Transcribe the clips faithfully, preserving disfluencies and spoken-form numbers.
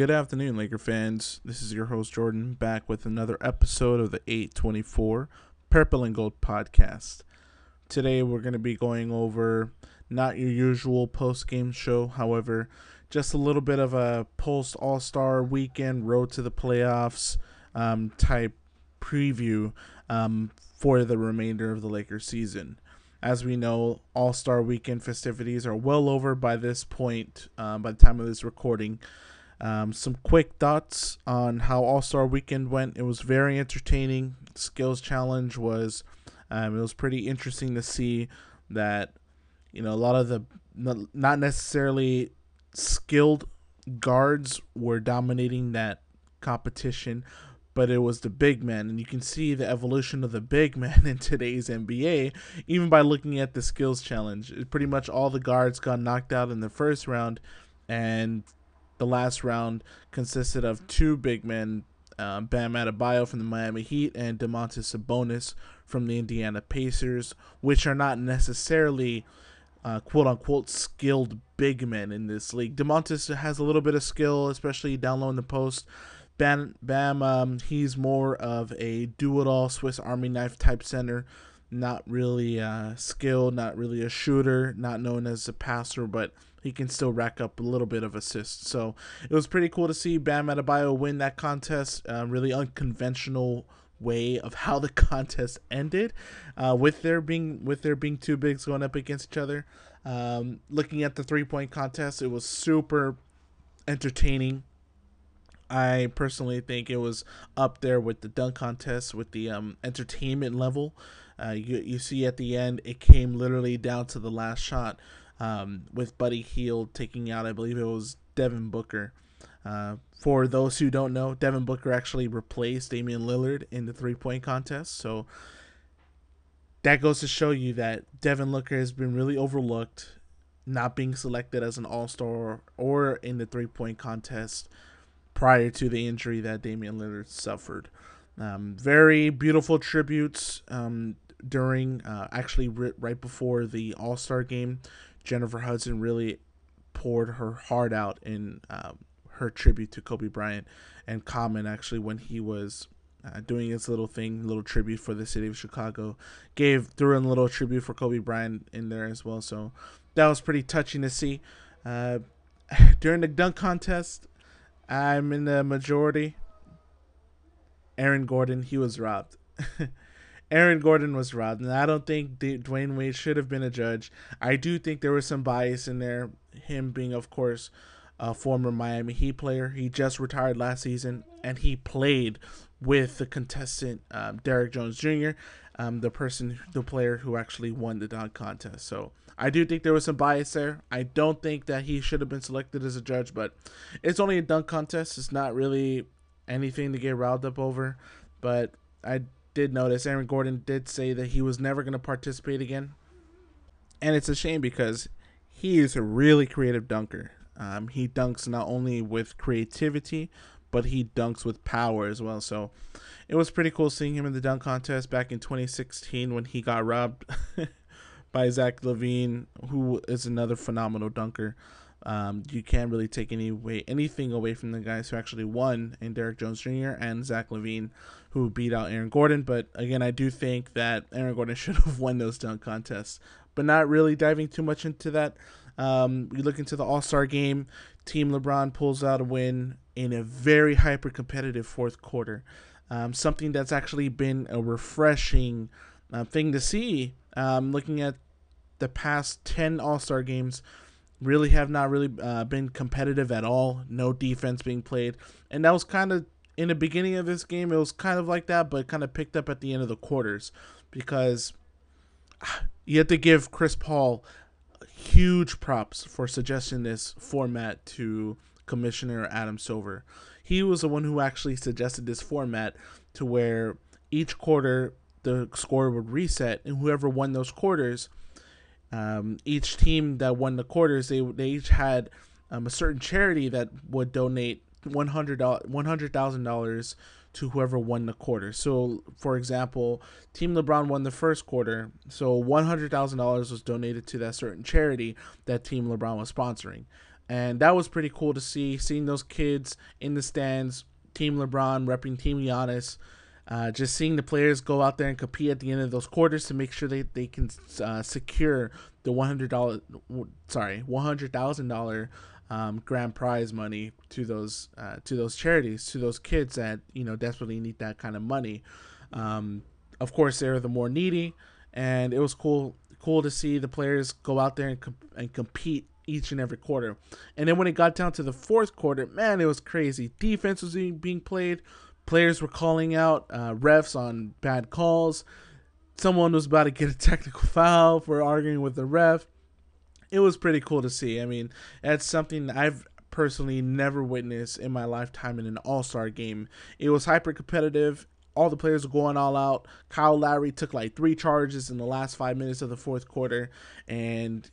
Good afternoon, Laker fans. This is your host, Jordan, back with another episode of the eight twenty-four Purple and Gold podcast. Today, we're going to be going over not your usual post-game show, however, just a little bit of a post-All-Star weekend, road to the playoffs um, type preview um, for the remainder of the Lakers season. As we know, All-Star weekend festivities are well over by this point, uh, by the time of this recording. Um, some quick thoughts on how All-Star Weekend went. It was very entertaining. Skills challenge was, um, it was pretty interesting to see that, you know, a lot of the not necessarily skilled guards were dominating that competition, but it was the big men, and you can see the evolution of the big men in today's N B A, even by looking at the skills challenge. Pretty much all the guards got knocked out in the first round, and the last round consisted of two big men, uh, Bam Adebayo from the Miami Heat and Domantas Sabonis from the Indiana Pacers, which are not necessarily uh, quote-unquote skilled big men in this league. Domantas has a little bit of skill, especially down low in the post. Bam, Bam um, he's more of a do-it-all Swiss Army knife type center, not really uh, skilled, not really a shooter, not known as a passer, but he can still rack up a little bit of assists. So it was pretty cool to see Bam Adebayo win that contest. Uh, really unconventional way of how the contest ended, uh, with there being with there being two bigs going up against each other. Um, looking at the three-point contest, it was super entertaining. I personally think it was up there with the dunk contest with the um, entertainment level. Uh, you you see at the end, it came literally down to the last shot. Um, with Buddy Hield taking out, I believe it was Devin Booker. Uh, for those who don't know, Devin Booker actually replaced Damian Lillard in the three-point contest. So that goes to show you that Devin Booker has been really overlooked, not being selected as an all-star or in the three-point contest prior to the injury that Damian Lillard suffered. Um, very beautiful tributes um, during, uh, actually right before the All-Star game. Jennifer Hudson really poured her heart out in um, her tribute to Kobe Bryant, and Common actually, when he was uh, doing his little thing, little tribute for the city of Chicago, gave threw in a little tribute for Kobe Bryant in there as well. So that was pretty touching to see. Uh, during the dunk contest, I'm in the majority. Aaron Gordon, he was robbed. Aaron Gordon was robbed, and I don't think Dwayne Wade should have been a judge. I do think there was some bias in there, him being, of course, a former Miami Heat player. He just retired last season, and he played with the contestant, um, Derrick Jones Junior, um, the person, the player who actually won the dunk contest. So I do think there was some bias there. I don't think that he should have been selected as a judge, but it's only a dunk contest. It's not really anything to get riled up over, but I did notice Aaron Gordon did say that he was never going to participate again, and it's a shame because he is a really creative dunker. Um, he dunks not only with creativity, but he dunks with power as well. So it was pretty cool seeing him in the dunk contest back in twenty sixteen when he got robbed by Zach LaVine, who is another phenomenal dunker. Um, you can't really take any way, anything away from the guys who actually won, in Derrick Jones Junior and Zach LaVine, who beat out Aaron Gordon. But again, I do think that Aaron Gordon should have won those dunk contests, but not really diving too much into that. Um, we look into the All-Star game. Team LeBron pulls out a win in a very hyper-competitive fourth quarter. Um, something that's actually been a refreshing uh, thing to see. Um, looking at the past ten All-Star games, really have not really uh, been competitive at all. No defense being played. And that was kind of, in the beginning of this game, it was kind of like that, but kind of picked up at the end of the quarters, because you have to give Chris Paul huge props for suggesting this format to Commissioner Adam Silver. He was the one who actually suggested this format to where each quarter the score would reset, and whoever won those quarters, Um, each team that won the quarters, they they each had um, a certain charity that would donate one hundred thousand dollars to whoever won the quarter. So, for example, Team LeBron won the first quarter, so one hundred thousand dollars was donated to that certain charity that Team LeBron was sponsoring. And that was pretty cool to see, seeing those kids in the stands, Team LeBron repping Team Giannis. Uh, just seeing the players go out there and compete at the end of those quarters to make sure they, they can uh, secure the one hundred dollars sorry one hundred thousand dollars um, grand prize money to those uh, to those charities, to those kids that, you know, desperately need that kind of money. Um, of course, they're the more needy, and it was cool cool to see the players go out there and comp- and compete each and every quarter. And then when it got down to the fourth quarter, man, it was crazy. Defense was being, being played. Players were calling out uh, refs on bad calls. Someone was about to get a technical foul for arguing with the ref. It was pretty cool to see. I mean, that's something I've personally never witnessed in my lifetime in an all-star game. It was hyper competitive. All the players were going all out. Kyle Lowry took like three charges in the last five minutes of the fourth quarter, and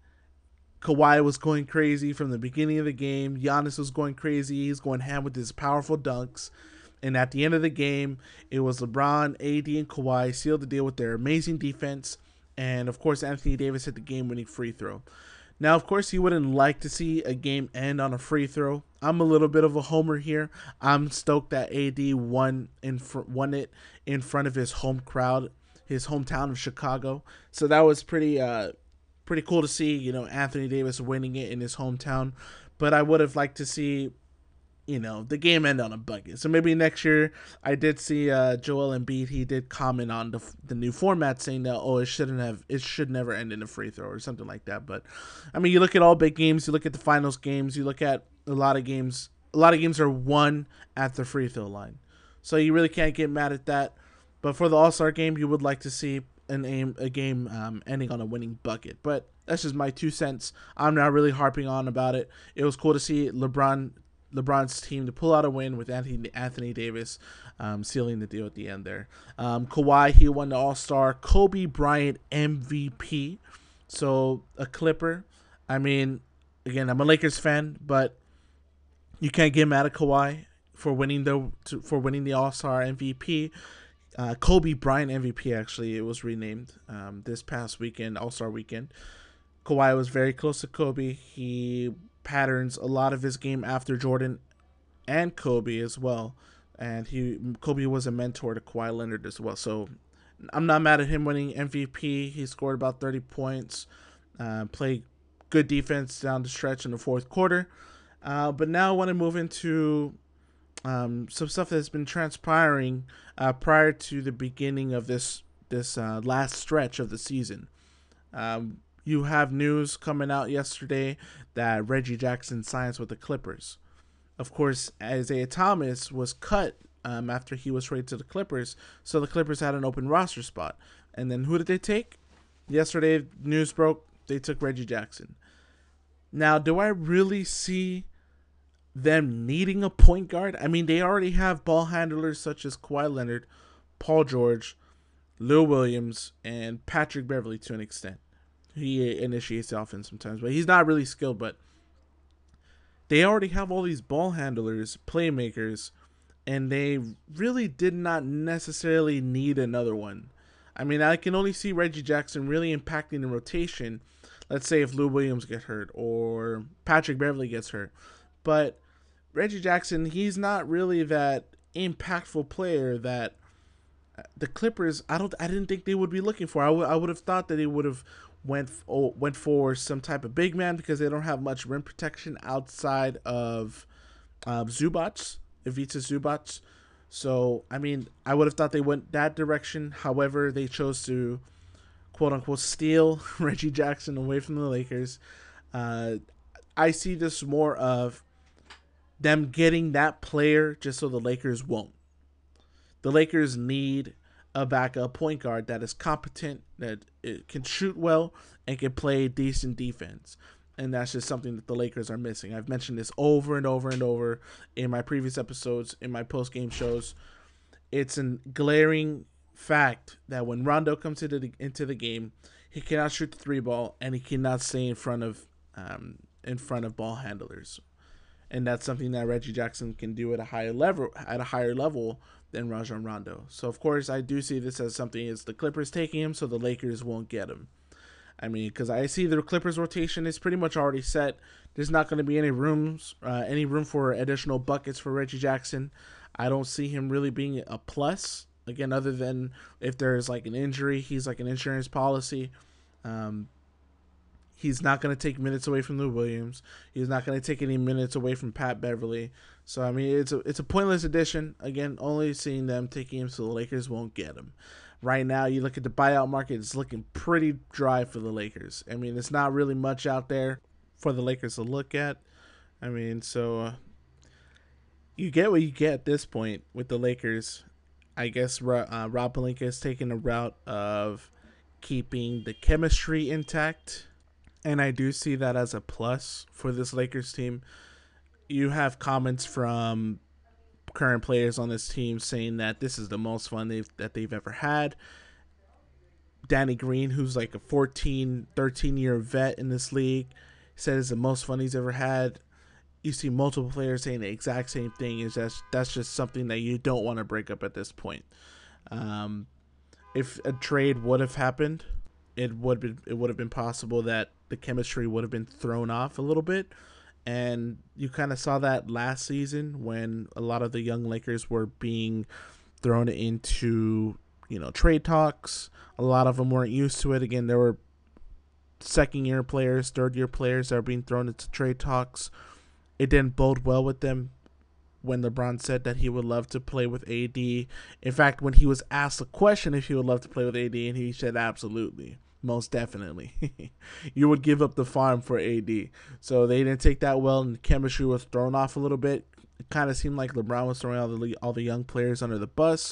Kawhi was going crazy from the beginning of the game. Giannis was going crazy. He's going ham with his powerful dunks. And at the end of the game, it was LeBron, A D, and Kawhi sealed the deal with their amazing defense. And, of course, Anthony Davis hit the game-winning free throw. Now, of course, you wouldn't like to see a game end on a free throw. I'm a little bit of a homer here. I'm stoked that A D won in fr- won it in front of his home crowd, his hometown of Chicago. So that was pretty uh, pretty cool to see, you know, Anthony Davis winning it in his hometown. But I would have liked to see, you know, the game end on a bucket. So maybe next year. I did see uh, Joel Embiid. He did comment on the the new format, saying that, oh, it shouldn't have, it should never end in a free throw or something like that. But I mean, you look at all big games. You look at the finals games. You look at a lot of games. A lot of games are won at the free throw line. So you really can't get mad at that. But for the All-Star game, you would like to see an aim a game um, ending on a winning bucket. But that's just my two cents. I'm not really harping on about it. It was cool to see LeBron. LeBron's team to pull out a win with Anthony Anthony Davis um, sealing the deal at the end there. Um, Kawhi, he won the All-Star. Kobe Bryant M V P. So a Clipper. I mean, again, I'm a Lakers fan, but you can't get mad at Kawhi for winning the to, for winning the All-Star M V P. Uh, Kobe Bryant M V P, actually, it was renamed um, this past weekend, All-Star weekend. Kawhi was very close to Kobe. He patterns a lot of his game after Jordan and Kobe as well, and he Kobe was a mentor to Kawhi Leonard as well. So I'm not mad at him winning M V P. He scored about thirty points, uh, played good defense down the stretch in the fourth quarter. Uh, but now I want to move into um, some stuff that's been transpiring uh, prior to the beginning of this this uh, last stretch of the season. Um, You have news coming out yesterday that Reggie Jackson signs with the Clippers. Of course, Isaiah Thomas was cut um, after he was traded to the Clippers, so the Clippers had an open roster spot. And then who did they take? Yesterday, news broke, they took Reggie Jackson. Now, do I really see them needing a point guard? I mean, they already have ball handlers such as Kawhi Leonard, Paul George, Lou Williams, and Patrick Beverley to an extent. He initiates the offense sometimes, but he's not really skilled. But they already have all these ball handlers, playmakers, and they really did not necessarily need another one. I mean, I can only see Reggie Jackson really impacting the rotation. Let's say if Lou Williams gets hurt or Patrick Beverley gets hurt. But Reggie Jackson, he's not really that impactful player that the Clippers, I don't, I didn't think they would be looking for. I, w- I would have thought that they would have went oh, went for some type of big man because they don't have much rim protection outside of uh, Zubac, Ivica Zubac. So, I mean, I would have thought they went that direction. However, they chose to, quote-unquote, steal Reggie Jackson away from the Lakers. Uh, I see this more of them getting that player just so the Lakers won't. The Lakers need a backup point guard that is competent, that it can shoot well, and can play decent defense. And that's just something that the Lakers are missing. I've mentioned this over and over and over in my previous episodes, in my post-game shows. It's a glaring fact that when Rondo comes into the, into the game, he cannot shoot the three ball, and he cannot stay in front of um, in front of ball handlers. And that's something that Reggie Jackson can do at a higher level at a higher level than Rajon Rondo. So of course I do see this as something as the Clippers taking him, so the Lakers won't get him. I mean, because I see the Clippers rotation is pretty much already set. There's not going to be any rooms, uh, any room for additional buckets for Reggie Jackson. I don't see him really being a plus. Again, other than if there's like an injury, he's like an insurance policy. Um, he's not going to take minutes away from Lou Williams. He's not going to take any minutes away from Pat Beverly. So I mean, it's a it's a pointless addition. Again, only seeing them taking him, so the Lakers won't get him. Right now, you look at the buyout market; it's looking pretty dry for the Lakers. I mean, it's not really much out there for the Lakers to look at. I mean, so uh, you get what you get at this point with the Lakers. I guess uh, Rob Pelinka is taking a route of keeping the chemistry intact, and I do see that as a plus for this Lakers team. You have comments from current players on this team saying that this is the most fun they've, that they've ever had. Danny Green, who's like a fourteen, thirteen-year vet in this league, said it's the most fun he's ever had. You see multiple players saying the exact same thing. Is that that's just something that you don't want to break up at this point. Um, if a trade would have happened, it would be, it would have been possible that the chemistry would have been thrown off a little bit, and you kind of saw that last season when a lot of the young Lakers were being thrown into, you know, trade talks. A lot of them weren't used to it. Again, there were second year players, third year players that are being thrown into trade talks. It didn't bode well with them when LeBron said that he would love to play with A D. In fact, when he was asked a question if he would love to play with A D, and he said absolutely, most definitely. You would give up the farm for A D. So they didn't take that well, and the chemistry was thrown off a little bit. It kind of seemed like LeBron was throwing all the all the young players under the bus.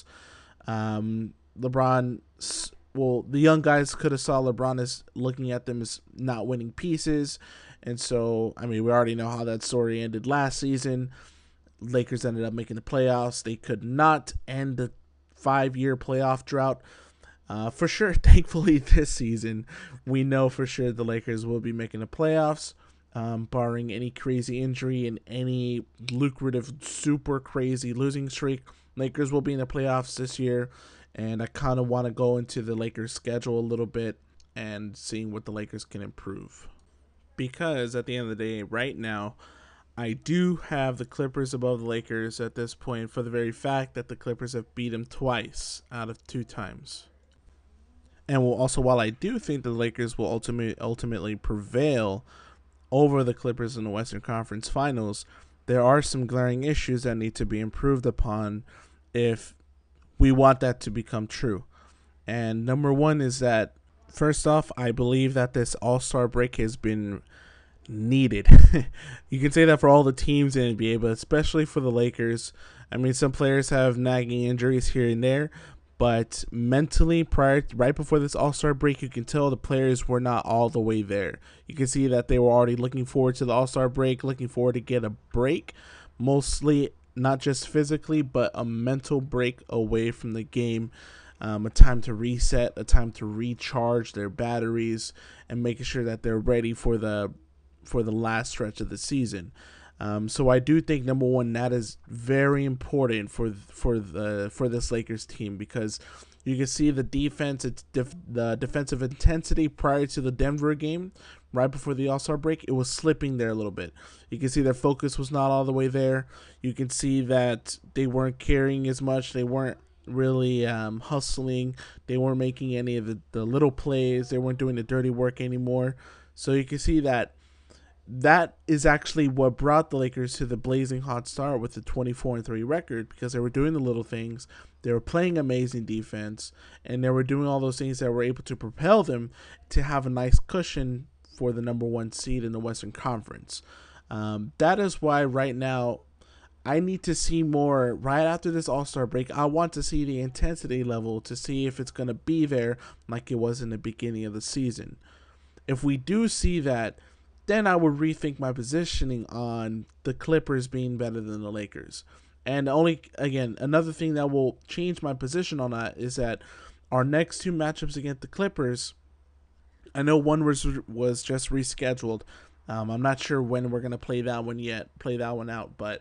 Um, LeBron, well, the young guys could have saw LeBron as looking at them as not winning pieces. And so, I mean, we already know how that story ended last season. Lakers ended up making the playoffs. They could not end the five-year playoff drought. Uh, for sure, thankfully, this season, we know for sure the Lakers will be making the playoffs, um, barring any crazy injury and any lucrative, super crazy losing streak. Lakers will be in the playoffs this year, and I kind of want to go into the Lakers' schedule a little bit and seeing what the Lakers can improve. Because at the end of the day, right now, I do have the Clippers above the Lakers at this point for the very fact that the Clippers have beat them twice out of two times. And also, while I do think the Lakers will ultimately ultimately prevail over the Clippers in the Western Conference Finals, there are some glaring issues that need to be improved upon if we want that to become true. And number one is that, first off, I believe that this All-Star break has been needed. You can say that for all the teams in the N B A, but especially for the Lakers. I mean, some players have nagging injuries here and there, but mentally, prior, right before this All-Star break, you can tell the players were not all the way there. You can see that they were already looking forward to the All-Star break, looking forward to get a break, mostly not just physically, but a mental break away from the game. Um, a time to reset, a time to recharge their batteries, and making sure that they're ready for the for the last stretch of the season. Um, so I do think, number one, that is very important for for the for this Lakers team, because you can see the defense, it's def, the defensive intensity prior to the Denver game, right before the All-Star break, it was slipping there a little bit. You can see their focus was not all the way there. You can see that they weren't carrying as much. They weren't really um, hustling. They weren't making any of the, the little plays. They weren't doing the dirty work anymore. So you can see that that is actually what brought the Lakers to the blazing hot start with the twenty-four and three record, because they were doing the little things. They were playing amazing defense, and they were doing all those things that were able to propel them to have a nice cushion for the number one seed in the Western Conference. Um, that is why right now I need to see more right after this All-Star break. I want to see the intensity level to see if it's going to be there like it was in the beginning of the season. If we do see that, then I would rethink my positioning on the Clippers being better than the Lakers. And only, again, another thing that will change my position on that is that our next two matchups against the Clippers, I know one was was just rescheduled. Um, I'm not sure when we're going to play that one yet, play that one out, but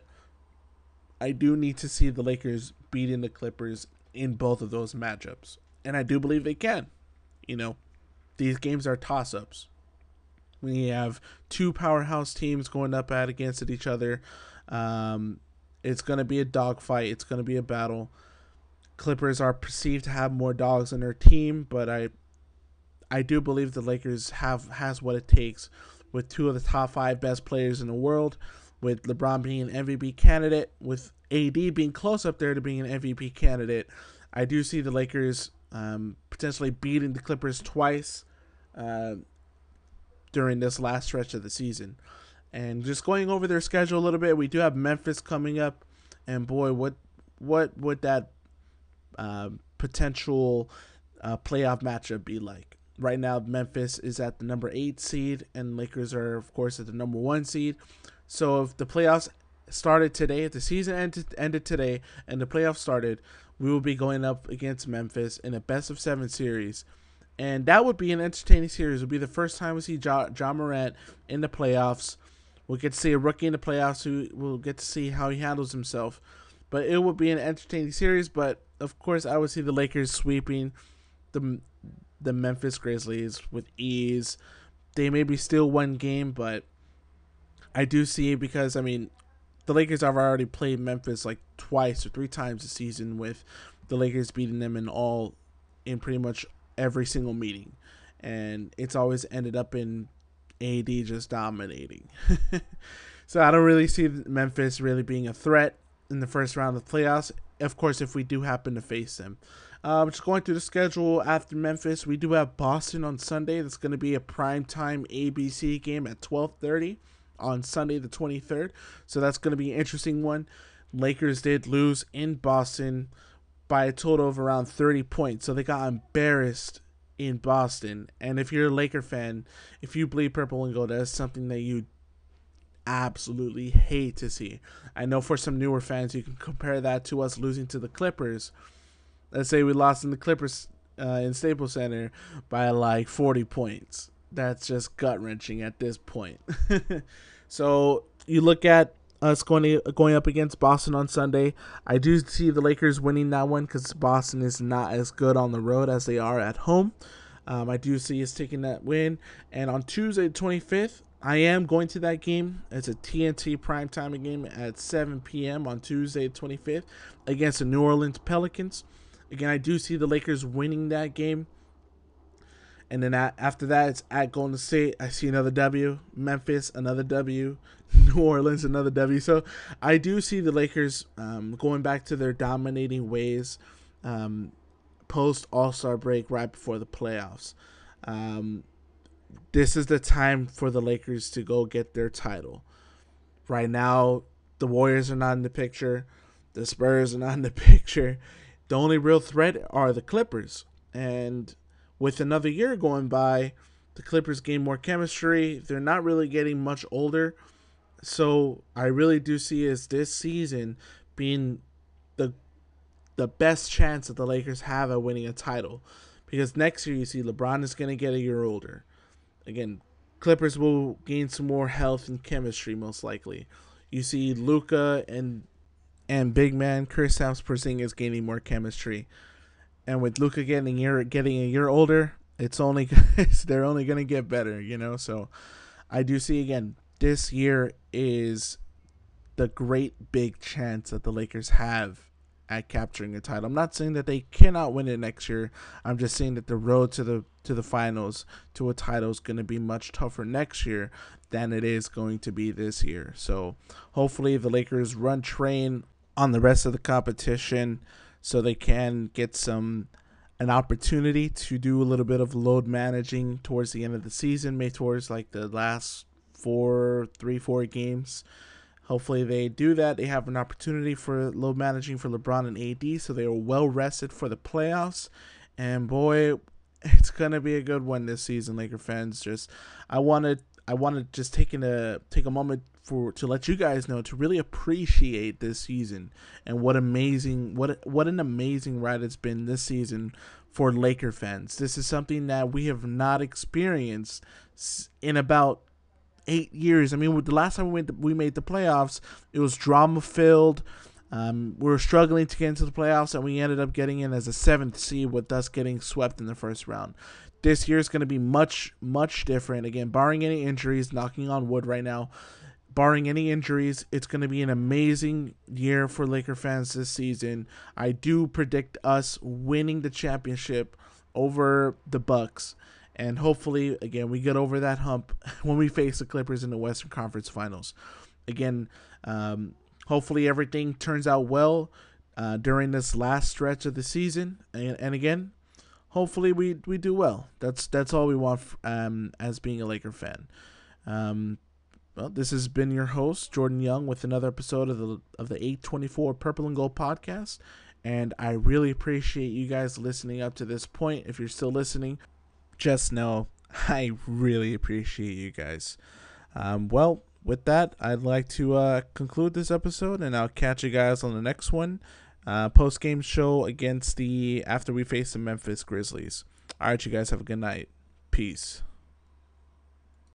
I do need to see the Lakers beating the Clippers in both of those matchups. And I do believe they can. You know, these games are toss-ups. We have two powerhouse teams going up at against each other. Um, it's going to be a dogfight. It's going to be a battle. Clippers are perceived to have more dogs in their team, but I I do believe the Lakers have has what it takes with two of the top five best players in the world, with LeBron being an M V P candidate, with A D being close up there to being an M V P candidate. I do see the Lakers um, potentially beating the Clippers twice uh, during this last stretch of the season. And just going over their schedule a little bit, we do have Memphis coming up, and boy, what what would that uh, potential uh, playoff matchup be like? Right now, Memphis is at the number eight seed, and Lakers are, of course, at the number one seed. So if the playoffs started today, if the season ended, ended today, and the playoffs started, we will be going up against Memphis in a best of seven series. And that would be an entertaining series. It would be the first time we see Ja, Ja Morant in the playoffs. We'll get to see a rookie in the playoffs who we'll get to see how he handles himself. But it would be an entertaining series. But, of course, I would see the Lakers sweeping the the Memphis Grizzlies with ease. They maybe still one game, but I do see it because, I mean, the Lakers have already played Memphis like twice or three times this season, with the Lakers beating them in all, in pretty much every single meeting. And it's always ended up in A D just dominating. So I don't really see Memphis really being a threat in the first round of the playoffs. Of course, if we do happen to face them. Um, just going through the schedule after Memphis, we do have Boston on Sunday. That's going to be a primetime A B C game at twelve thirty on Sunday the twenty-third. So that's going to be an interesting one. Lakers did lose in Boston by a total of around thirty points. So they got embarrassed in Boston. And if you're a Laker fan, if you bleed purple and gold, that's something that you absolutely hate to see. I know for some newer fans, you can compare that to us losing to the Clippers. Let's say we lost in the Clippers uh, in Staples Center by like forty points. That's just gut-wrenching at this point. So you look at us going to, going up against Boston on Sunday. I do see the Lakers winning that one because Boston is not as good on the road as they are at home. Um, I do see us taking that win. And on Tuesday the twenty-fifth, I am going to that game. It's a T N T primetime game at seven p.m. on Tuesday the twenty-fifth against the New Orleans Pelicans. Again, I do see the Lakers winning that game. And then after that, it's at Golden State. I see another W. Memphis, another W. New Orleans, another W. So I do see the Lakers um, going back to their dominating ways um, post All-Star break right before the playoffs. Um, this is the time for the Lakers to go get their title. Right now, the Warriors are not in the picture. The Spurs are not in the picture. The only real threat are the Clippers. And with another year going by, the Clippers gain more chemistry. They're not really getting much older. So I really do see as this season being the the best chance that the Lakers have at winning a title. Because next year you see LeBron is going to get a year older. Again, Clippers will gain some more health and chemistry most likely. You see Luka and and big man Kristaps Porzingis gaining more chemistry. And with Luka getting a year, getting a year older, it's only they're only going to get better, you know. So I do see, again, this year is the great big chance that the Lakers have at capturing a title. I'm not saying that they cannot win it next year. I'm just saying that the road to the to the finals, to a title, is going to be much tougher next year than it is going to be this year. So hopefully the Lakers run train on the rest of the competition, so they can get some an opportunity to do a little bit of load managing towards the end of the season, maybe towards like the last four, three, four games. Hopefully they do that. They have an opportunity for load managing for LeBron and A D, so they are well rested for the playoffs. And boy, it's gonna be a good one this season, Laker fans. Just I wanted I wanted just taking a take a moment for to let you guys know to really appreciate this season and what amazing what what an amazing ride it's been this season for Laker fans. This is something that we have not experienced in about eight years. I mean, the last time we made the, we made the playoffs, it was drama filled. Um, we were struggling to get into the playoffs, and we ended up getting in as a seventh seed, with us getting swept in the first round. this year is going to be much, much different. Again, barring any injuries, knocking on wood right now, barring any injuries, it's going to be an amazing year for Laker fans this season. I do predict us winning the championship over the Bucks. And hopefully, again, we get over that hump when we face the Clippers in the Western Conference Finals. Again, um, hopefully everything turns out well uh, during this last stretch of the season. And, and again, hopefully we, we do well. That's that's all we want um, as being a Laker fan. Um, well, this has been your host, Jordan Young, with another episode of the of the eight twenty-four Purple and Gold podcast. And I really appreciate you guys listening up to this point. If you're still listening, just know I really appreciate you guys. Um, well, with that, I'd like to uh, conclude this episode, and I'll catch you guys on the next one. Uh, post-game show against the, after we face the Memphis Grizzlies. All right, you guys have a good night. Peace.